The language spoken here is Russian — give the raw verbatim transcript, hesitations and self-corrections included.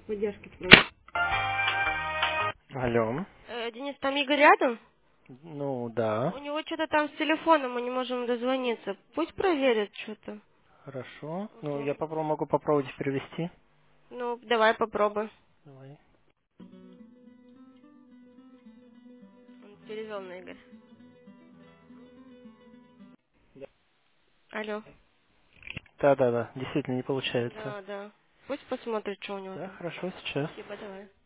Поддержки сразу. Алло. Э, Денис, там Игорь рядом? Ну да. У него что-то там с телефоном, мы не можем дозвониться. Пусть проверит что-то. Хорошо. Ну, Окей. я попробую, могу попробовать перевести. Ну, давай попробуй. Давай. Он перевел на Игорь. Да. Алло. Да, да, да. Действительно не получается. Да, да. Пусть посмотрит, что у него Да, там. хорошо, сейчас. Спасибо, давай.